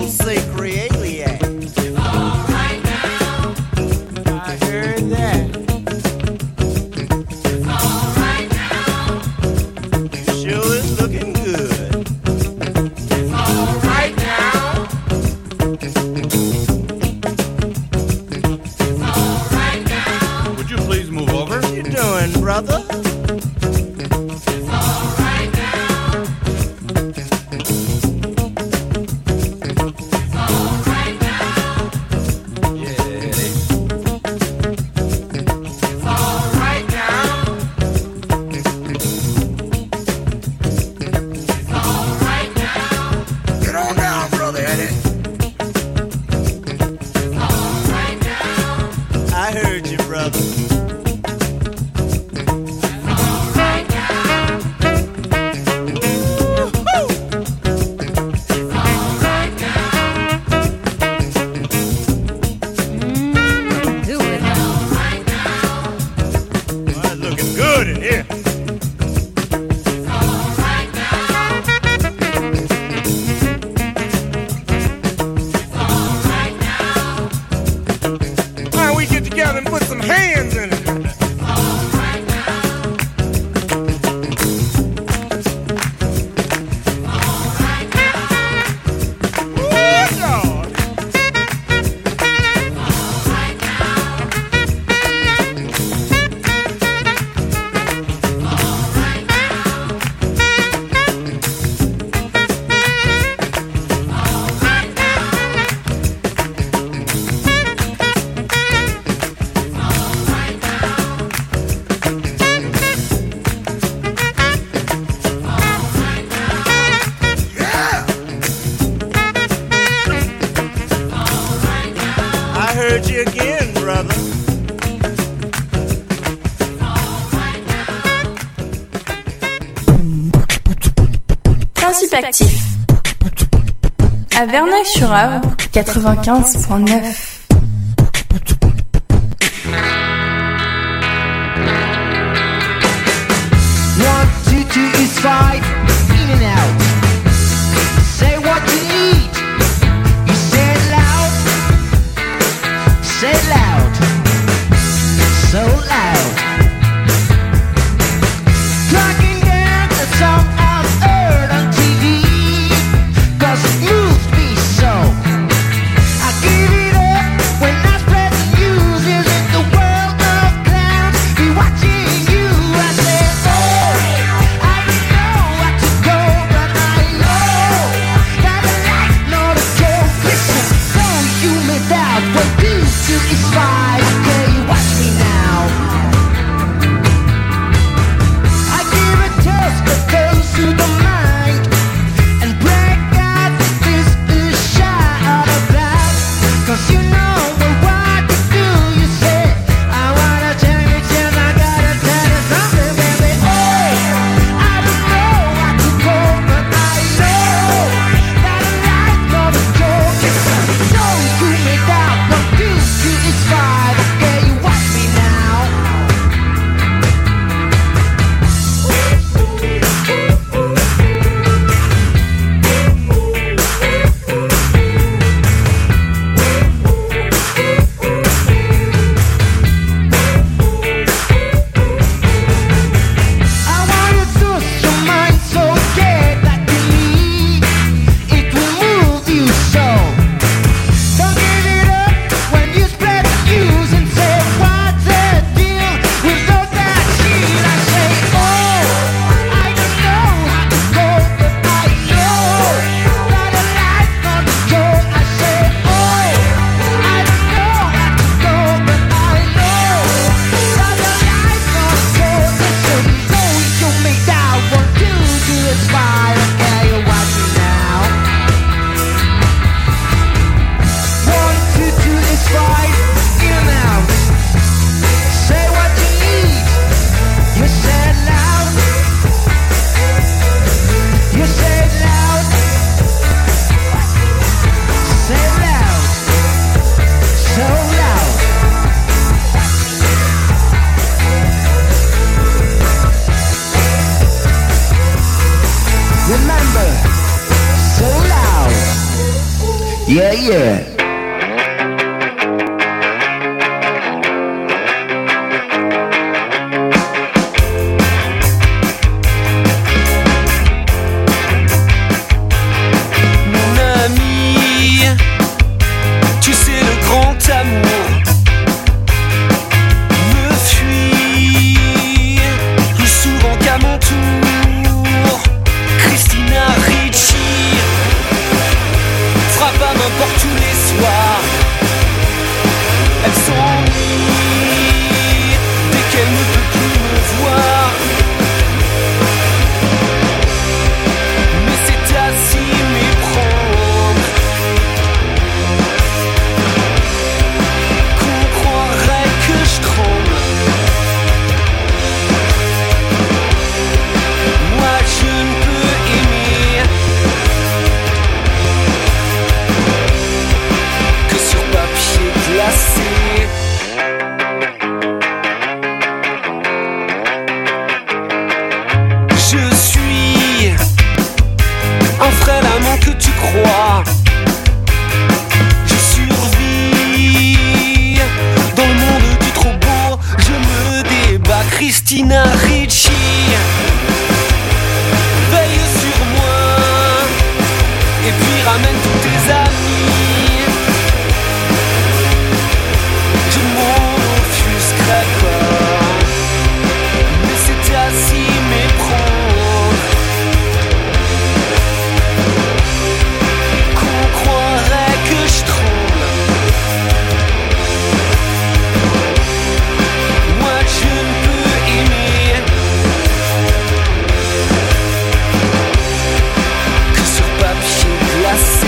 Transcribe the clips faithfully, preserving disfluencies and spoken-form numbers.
say crealiac. All right now. I heard that. All right now. Sure is looking good. All right now. All right now. Would you please move over? What you doing, brother? Actif à Verneuil-sur-Avre quatre-vingt-quinze point neuf. One, two, two is five. In and out. Say what you need. You say it loud. Say it loud. So loud. Talking down the song I've heard on T V. Cause it moves me so. I give it up when I spread the news. Isn't the world of clowns be watching you? I say, oh, I know what to go, but I know that the life not a joke. Listen, don't you me doubt. What you do is fine. Okay, you watch me now. Yeah, yeah. Christina Ricci, veille sur moi et puis ramène tous tes amis. Je m'en offusquerai pas, mais c'était à s'y méprendre qu'on croirait que je tremble. Moi je ne peux aimer que sur papier glacé.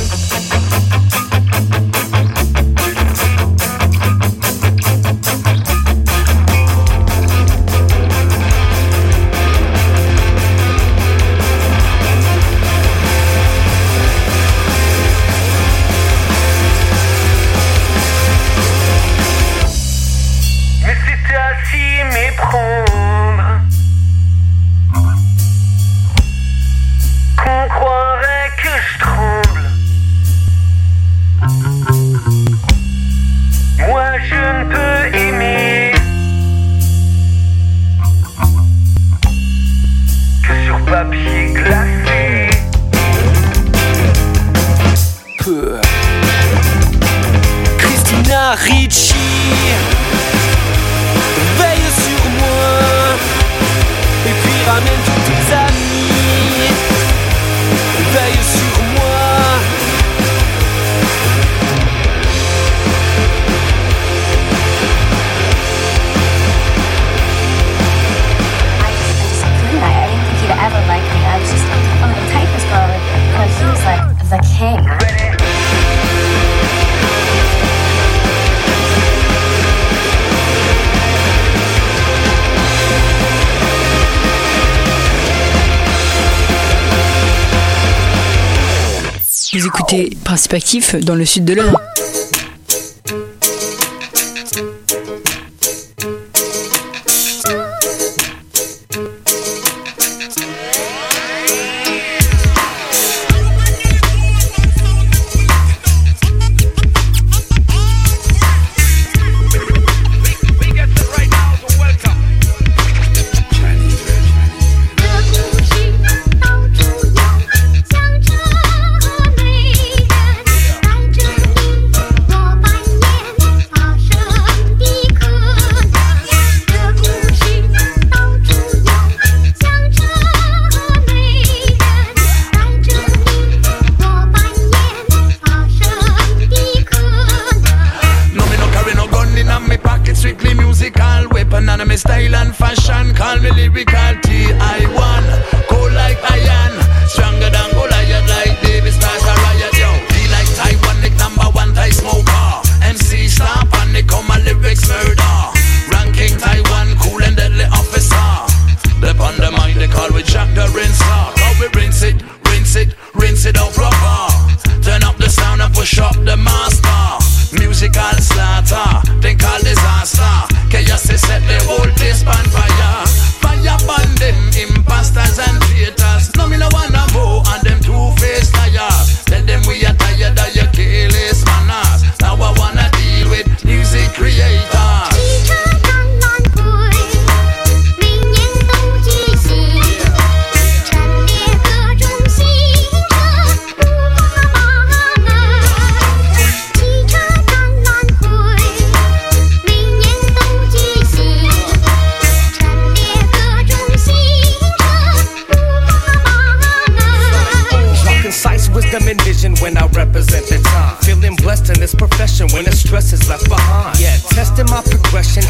Mais c'était à s'y méprendre qu'on croirait que je tremble. Moi je ne peux aimer que sur papier glacé. Peu. Christina Ricci, veille sur moi et puis ramène tous tes amis. Veille sur moi. I I didn't think he'd ever like me. I was just on the typist girl because he was like the king. Vous écoutez Principe Actif dans le sud de l'Ain. Yeah.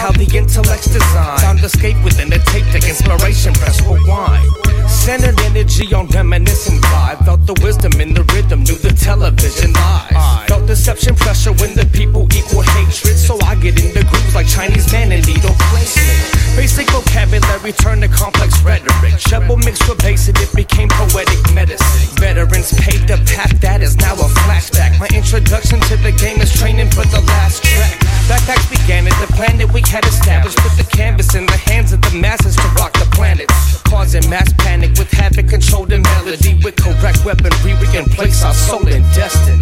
how the intellect's designed. Sound escape within a tape deck, inspiration press rewind. Centered energy on reminiscent vibe. Felt the wisdom in the rhythm, knew the television lies. Felt deception pressure when the people equal hatred. So I get into grooves like Chinese man and needle placement. Basic vocabulary turned to complex rhetoric. Treble mixed with bass and it became poetic medicine. Veterans paved the path that is now a flashback. My introduction to the game is training for the last track. Backpacks began at the planet we had established. Put the canvas in the hands of the masses to rock the planet. Causing mass panic with havoc, control the melody. With correct weaponry we can place our soul in destiny.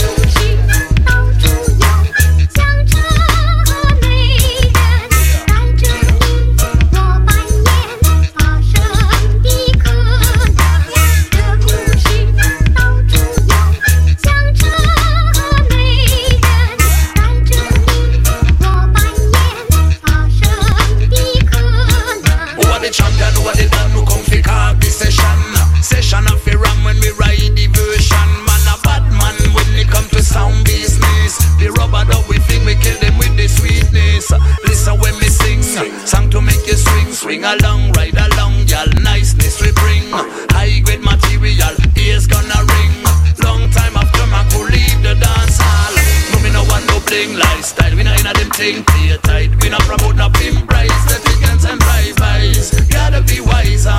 Session of a ram when we ride the version. Man a bad man when it come to sound business. The rubber dog we think we kill them with the sweetness. Listen when me sing, song to make you swing. Swing along, ride along, y'all niceness we bring. High grade material, ears gonna ring. Long time after man could leave the dance hall. No me no want no bling lifestyle. We no inna them thing, play tight. We no promote no pimp price. The tickets and drive-bys. Gotta be wiser.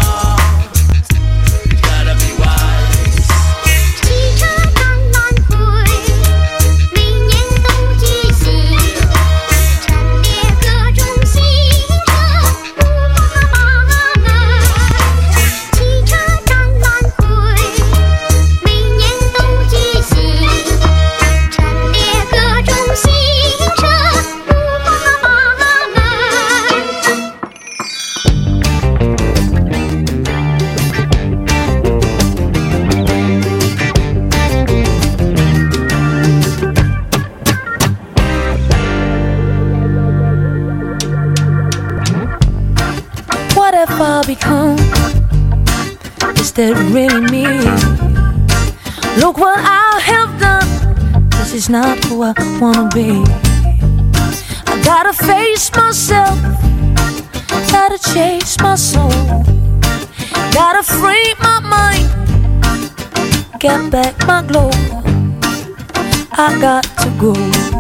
I become, is that really me? Look what I have done, this is not who I wanna be. I gotta face myself, gotta chase my soul, gotta free my mind, get back my glow. I got to go,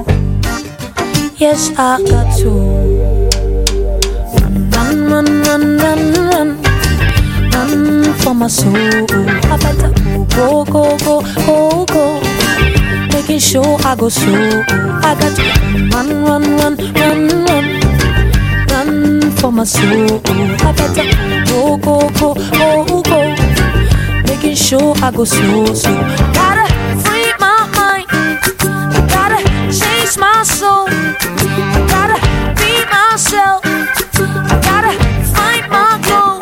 yes I got to. Run, run, run, run, run, run for my soul. I better go, go, go, go, go, making sure I go slow. I got to run, run, run, run, run, run for my soul. I better go, go, go, go, go, making sure I go slow, slow. Gotta free my mind, I gotta chase my soul, I gotta be myself. I gotta find my glow.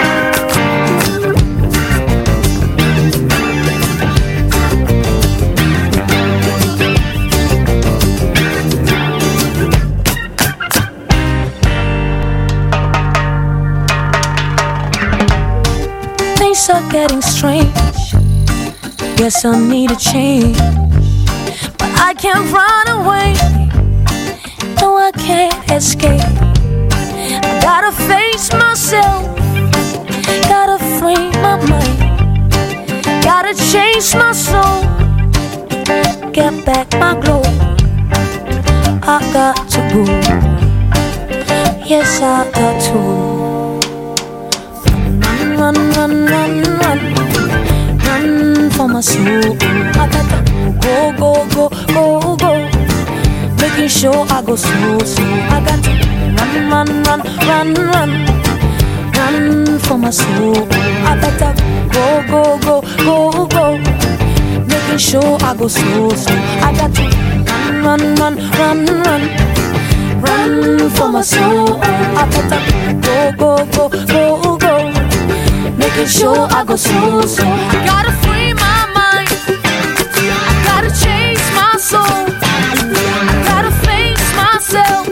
Things are getting strange. Guess I need a change, but I can't run away. No, I can't escape. Gotta face myself, gotta free my mind, gotta chase my soul, get back my glow. I got to go, yes I got to. Run, run, run, run, run, run for my soul. I gotta go, go, go, go, go, making sure I go slow, slow. I got to run, run, run, run, run, run for my soul. I better go, go, go, go, go, making sure I go slow, slow. I got to run, run, run, run, run, run for my soul. I better go, go, go, go, go, making sure I go slow, slow. I gotta free my mind, I gotta chase my soul, I gotta face myself.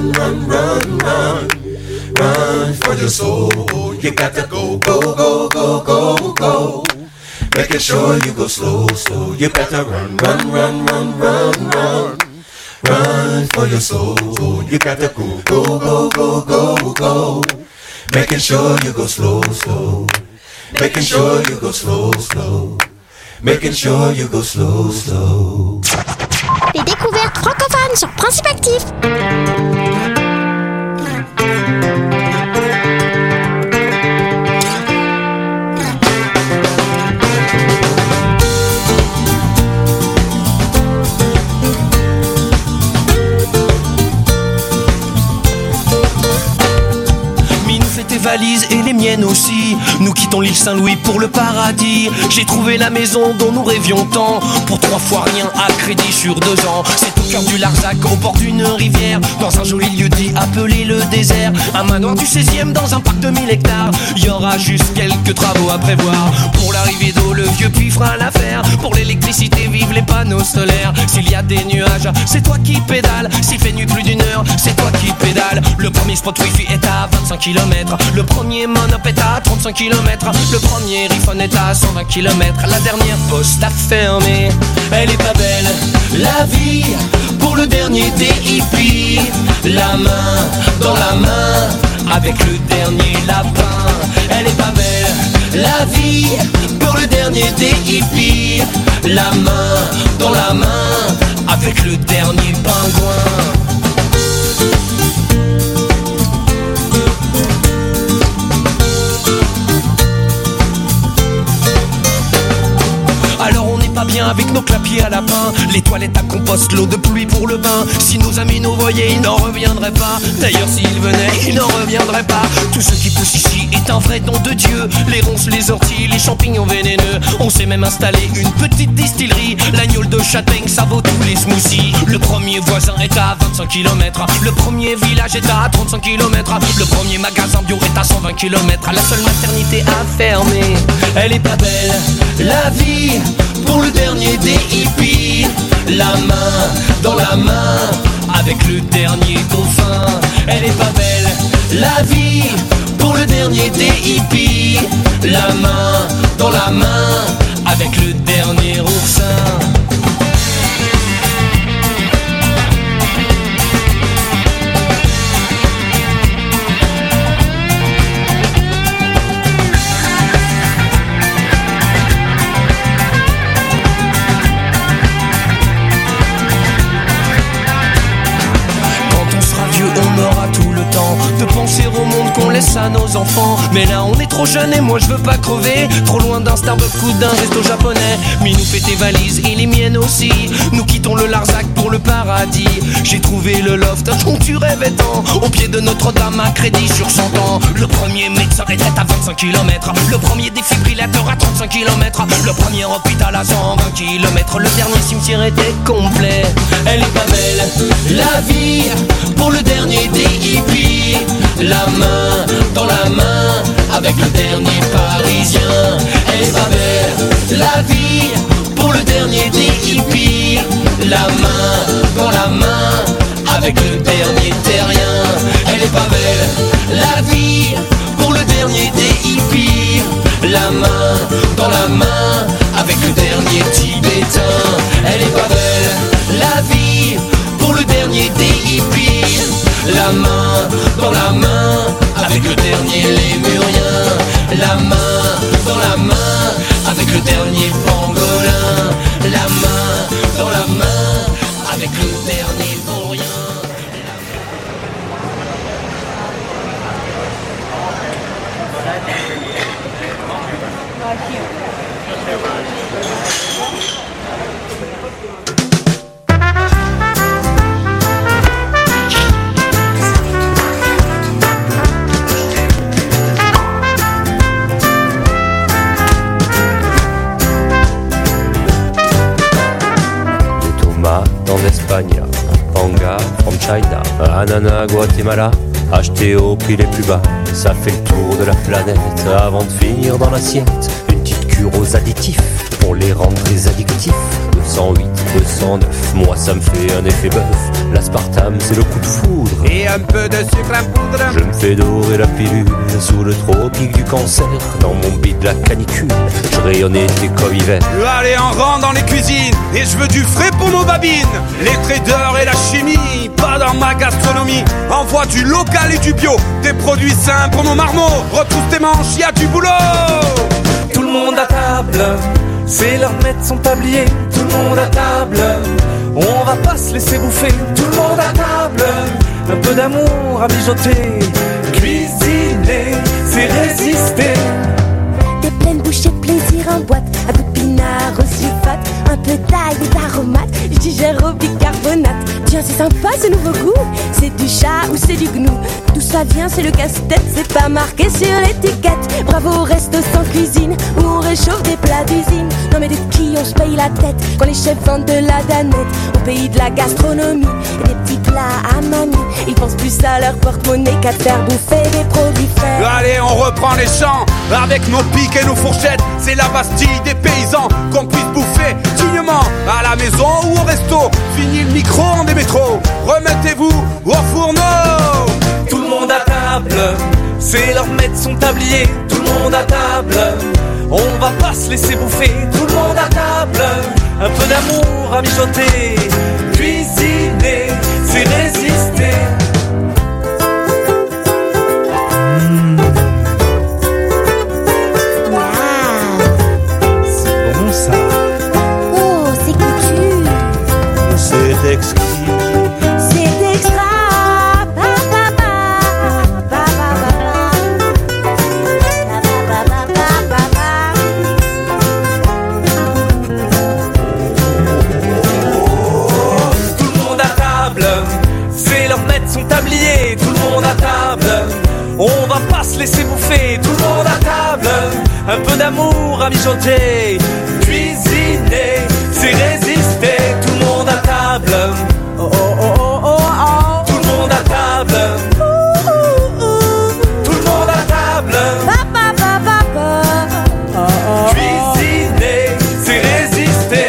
run, run, run, run. Run for your soul. You got to go, go, go, go, go, go. Making sure you go slow, slow. You better run, run, run, run, run, run. Run for your soul. You got to go, go, go, go, go, go. Making sure you go slow, slow. Making sure you go slow, slow. Making sure you go slow, slow. Les découvertes francophones sur Principe Actif. Valises et les miennes aussi. Nous quittons l'île Saint-Louis pour le paradis. J'ai trouvé la maison dont nous rêvions tant. Pour trois fois rien à crédit sur deux ans. C'est au cœur du Larzac, au bord d'une rivière. Dans un joli lieu dit appelé le désert. Un manoir du seizième dans un parc de mille hectares. Il y aura juste quelques travaux à prévoir. Pour l'arrivée d'eau, le vieux puits fera l'affaire. Pour l'électricité, vive les panneaux solaires. S'il y a des nuages, c'est toi qui pédales. S'il fait nuit plus d'une heure, c'est toi qui pédales. Le premier spot wifi est à vingt-cinq kilomètres. Le premier monop est à trente-cinq kilomètres. Le premier iPhone est à cent vingt kilomètres. La dernière poste a fermé. Elle est pas belle, la vie. Pour le dernier des hippies. La main dans la main avec le dernier lapin. Elle est pas belle, la vie. Pour le dernier des hippies. La main dans la main avec le dernier pingouin. Bien avec nos clapiers à lapin, les toilettes à compost, l'eau de pluie pour le bain. Si nos amis nous voyaient, ils n'en reviendraient pas. D'ailleurs s'ils venaient, ils n'en reviendraient pas. Tout ce qui pousse ici est un vrai don de Dieu. Les ronces, les orties, les champignons vénéneux. On s'est même installé une petite distillerie. L'agneau de châtaigne, ça vaut tous les smoothies. Le premier voisin est à vingt-cinq kilomètres. Le premier village est à trente-cinq kilomètres. Le premier magasin bio est à cent vingt kilomètres. La seule maternité a fermé. Elle est pas belle, la vie. Pour le dernier des hippies. La main dans la main avec le dernier dauphin. Elle est pas belle, la vie. Pour le dernier des hippies. La main dans la main avec le dernier oursin. On aura tout le temps de penser au monde qu'on laisse à nos enfants. Mais là on est trop jeune et moi je veux pas crever. Trop loin d'un Starbucks ou d'un resto japonais. Minou fait tes valises et les miennes aussi. Nous quittons le Larzac pour le paradis. J'ai trouvé le loft dont tu rêvais tant. Au pied de Notre-Dame à crédit sur cent ans. Le premier médecin est à vingt-cinq kilomètres. Le premier défibrillateur à trente-cinq kilomètres. Le premier hôpital à cent vingt kilomètres. Le dernier cimetière était complet. Elle est pas belle, la vie. Pour le dernier des hippies. La main dans la main avec le dernier parisien. Elle est pas belle, la vie. Pour le dernier des hippies. La main dans la main avec le dernier terrien. Elle est pas belle, la vie. Pour le dernier des hippies. La main dans la main avec le dernier tibétain. Elle est pas belle, la vie. Pour le dernier des hippies. La main dans la main avec le dernier lémurien. La main dans la main avec le dernier pangolin. La main dans la main avec le dernier vaurien. En Espagne, Panga from China, ananas Guatemala, acheté au prix les plus bas. Ça fait le tour de la planète avant de finir dans l'assiette. Une petite cure aux additifs pour les rendre très addictifs. Deux cent huit, deux cent neuf, moi ça me fait un effet bœuf. L'aspartame c'est le coup de foudre. Et un peu de sucre à poudre. Je me fais dorer la pilule sous le tropique du cancer. Dans mon bide la canicule, je rayonne été comme hiver. Allez, en rang dans les cuisines, et je veux du frais pour nos babines. Les traders et la chimie, pas dans ma gastronomie. Envoie du local et du bio, des produits sains pour nos marmots. Retrousse tes manches, y a du boulot. Tout le monde à table, c'est l'heure de mettre son tablier. Tout le monde à table, on va pas se laisser bouffer. Tout le monde à table, un peu d'amour à mijoter. Cuisiner, c'est résister. Des pleines bouchées de plaisir en boîte, un peu de pinard au sulfate, un peu d'ail et d'aromates, je digère au bicarbonate. Tiens, c'est sympa ce nouveau goût, c'est du chat ou c'est du gnou. D'où ça vient, c'est le casse-tête, c'est pas marqué sur l'étiquette. Bravo au resto sans cuisine, où on réchauffe des plats d'usine. Non mais de qui on se paye la tête, quand les chefs vendent de la danette. Au pays de la gastronomie, et des petits plats à mamie. Ils pensent plus à leur porte-monnaie qu'à te faire bouffer des produits frais. Allez, on reprend les champs, avec nos pics et nos fourchettes. C'est la Bastille des paysans, qu'on puisse bouffer dignement, à la maison ou au resto. Fini le micro-ondes des métros, remettez-vous au fourneau. Tout le monde à table, c'est l'heure de mettre son tablier. Tout le monde à table, on va pas se laisser bouffer. Tout le monde à table, un peu d'amour à mijoter. Cuisiner, c'est résister. Mmh. C'est bon ça. Oh, c'est couture. C'est exquis. C'est extra. Son tablier, tout le monde à table, on va pas se laisser bouffer. Tout le monde à table, un peu d'amour à mijoter. Cuisiner, c'est résister. Tout le monde à table, oh oh oh oh oh oh. Tout le monde à table, ouh, ouh, ouh. Tout le monde à table, Papa, papa, papa. Cuisiner, c'est résister.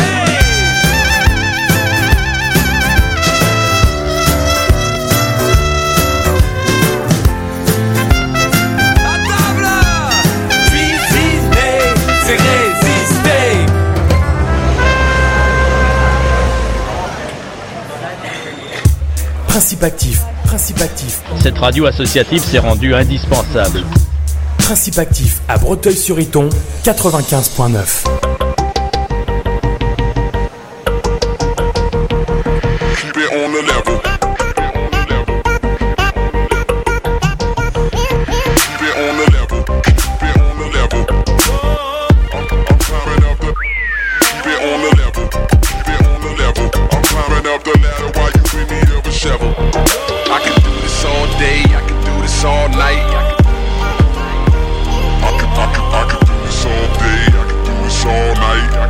Principe actif, principe actif. Cette radio associative s'est rendue indispensable. Principe actif à Breteuil-sur-Iton, quatre-vingt-quinze point neuf. Keep it on the level. Keep it on the level. Keep it on the level. I'm, I'm climbing up the. Keep it on the level. Keep it on the level. I'm climbing up the ladder while you in need of a shovel. I can do this all day. I can do this all night. I can, I can, I can do this all day. I can do this all night.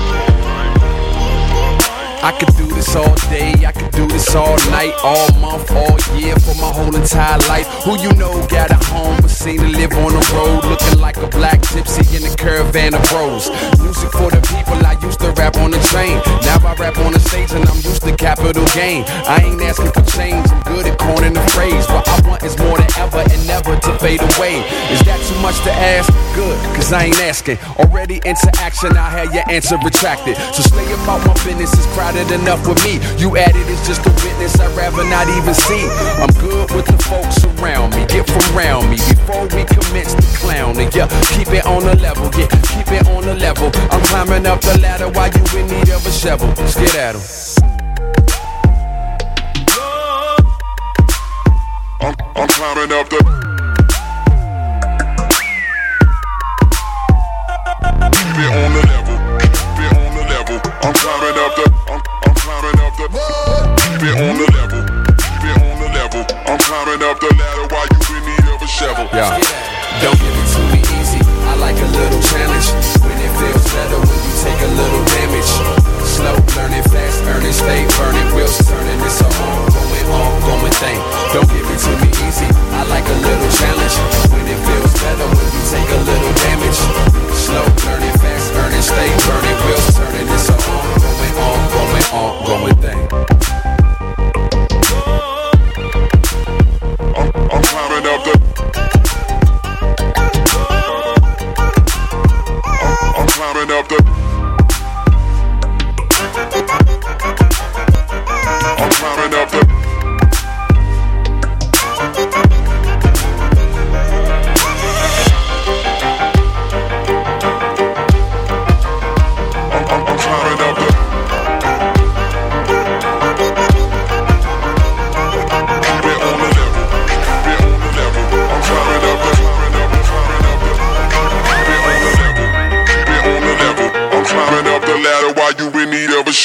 I could do this all day, I could do this all night, all month, all year, for my whole entire life. Who you know got a home but seem to live on the road, looking like a black gypsy in a caravan of bros. Music for the people, I used to rap on the train. Now I rap on the stage and I'm used to capital gain. I ain't asking for change, I'm good at coining the phrase. What I want is more than ever and never to fade away. Is that too much to ask? Good, cause I ain't asking. Already into action, I had your answer retracted. So stay about my business, it's crowded enough with me. You added it's just a witness I'd rather not even see. I'm good with the folks around me, get from around me before we commence the clowning. Yeah, keep it on the level, yeah, keep it on the level. I'm climbing up the ladder while you in need of a shovel. Let's get at 'em. I'm, I'm climbing up the. Keep it on the level, keep it on the level. I'm climbing up the, I'm, I'm climbing up the. Keep it on the level, keep it on the level. I'm climbing up the ladder while you in need of a shovel. Yeah. Don't give it to me easy, I like a little challenge. When it feels better when you take a little damage. Slow, learning fast, earning, stay burning. Wheels turning, it's a ongoing, ongoing thing. Don't give it to me easy, I like a little challenge. When it feels better when you take a little damage. Slow, learning fast, earning, stay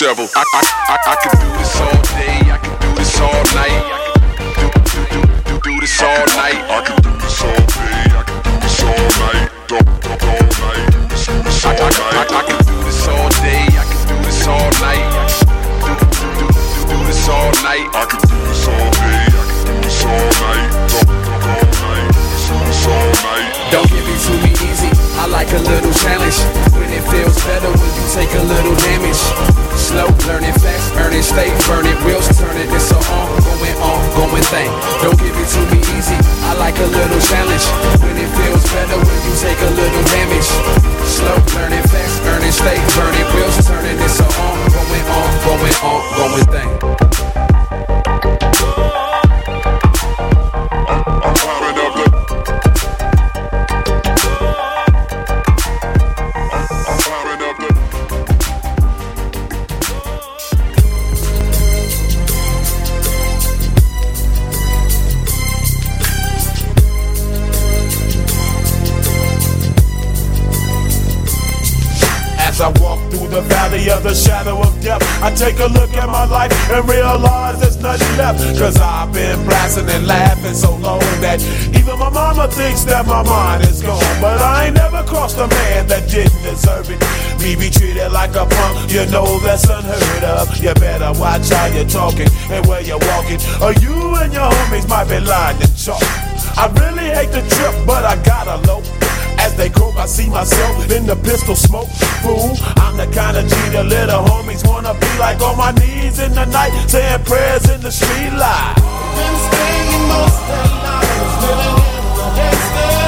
devil. I, I, I, I can do this all day, I can do this all night. Do, do, do, do, do this all night. I can do this all day, I can do this all night. Do, do, all night. Do this all night. I, I, I, I can do this all day, I can do this all night. Do, do, do, do, do this all night. I can do this all day, I can do this all night. Do, do, all night. Do this all night. Don't give it to me easy, I like a little challenge. When it feels better when you take a little damage. Slow, learning fast, earning, stay burning, wheels turning. It's a on, going on, going thing. Don't give it to me easy, I like a little challenge. When it feels better when you take a little damage. Slow, learning fast, earning, stay burning, wheels turning. It's a on, going on, going on, going thing. I'm climbing up the As I walk through the valley of the shadow of death, I take a look at my life and realize there's nothing left. Cause I've been blasting and laughing so long that even my mama thinks that my mind is gone. But I ain't never crossed a man that didn't deserve it. Me be treated like a punk, you know that's unheard of. You better watch how you're talking and where you're walking, or you and your homies might be lying and chalk. I really hate the trip, but I gotta low. As they croak, I see myself in the pistol smoke. Fool, I'm the kind of G the little homies wanna be like. On my knees in the night, saying prayers in the street light. Been staying most of the night, living in the gangster.